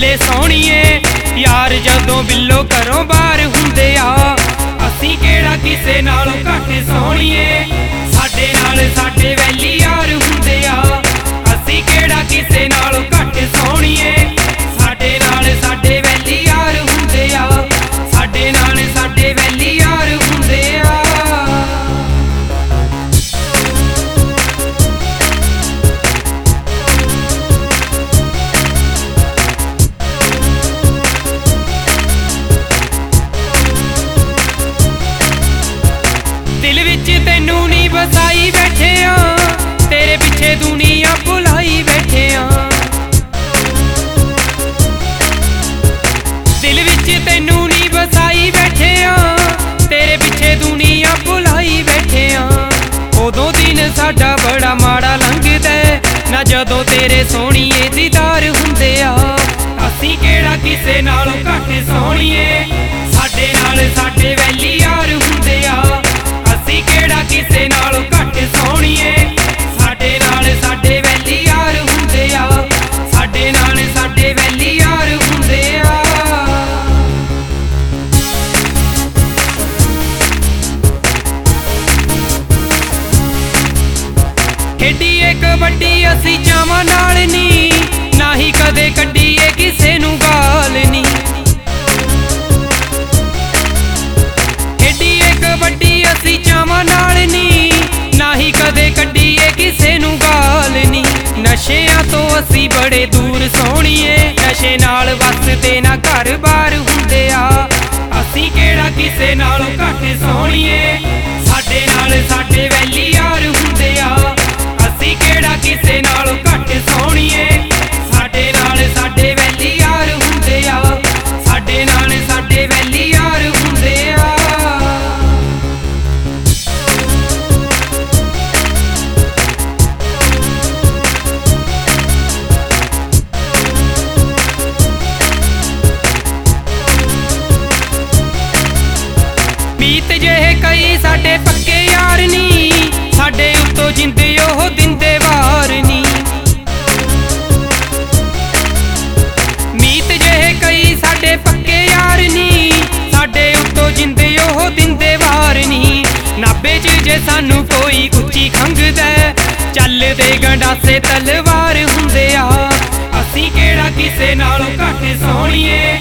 ਹੁੰਦੇ ਸੋਹਣੀਏ यार जदों बिल्लो घरों बाहर हुंदे आ असीं किहड़ा किसे नालों घट सोहणीए साडे नाल साडे वैली यार हुंदे आ असीं किहड़ा किसे नालों घट सोहणीए साडे नाल साडे वैली यार हुंदे आ साडे नाल साडे वैली यार हुंदे आ। दिल विच तैनू नी बसाई बैठे आ तेरे पिछे दुनिया भुलाई बैठे आ दिल विच तैनू नी बसाई बैठे आ तेरे पिछे दुनिया भुलाई बैठे आ उदों दिन साडा बड़ा माड़ा लंघदा ना जदों तेरे सोहणीए दीदार हुंदे आ असीं किहड़ा किसे नालों घट सोहणीए साडे नाल साडे वैली यार हुंदे आ असीं किहड़ा किसे नालों घट सोहणीए साडे नाल साडे वैली यार हुंदे आ साडे नाल साडे वैली यार हुंदे आ। खेडीए कबड्डी असीं चावां नाल नी ना ही कदे कड्डीए किसे नूं गाल नी खेडीए कबड्डी असीं चावां नाल नी ना ही कदे कड्डीए किसे नूं गाल नी नशियां तो असीं बड़े दूर सोहणीए नशे नाल वसदे ना घर बार हुंदे आ असीं किहड़ा किसे नालों घट सोहणीए साडे नाल साडे वैली यार हुंदे आ असीं किहड़ा किसे नालों घट सोहणीए साडे नाल साडे वैली यार हुंदे आ साडे नाल साडे वैली यार हुंदे आ। मीत जेहे कई साडे पक्के यार नी साडे उत्तों जिंदे ओह दिंदे वार नी मीत जेहे कई साडे पक्के यार नी साडे उत्तों जिंदे ओह दिंदे वार नी नाभे च जे सानू कोई उच्ची खंघदा चलदे गंडासे तलवार हुंदे आ असीं किहड़ा किसे नालों घट सोहणीए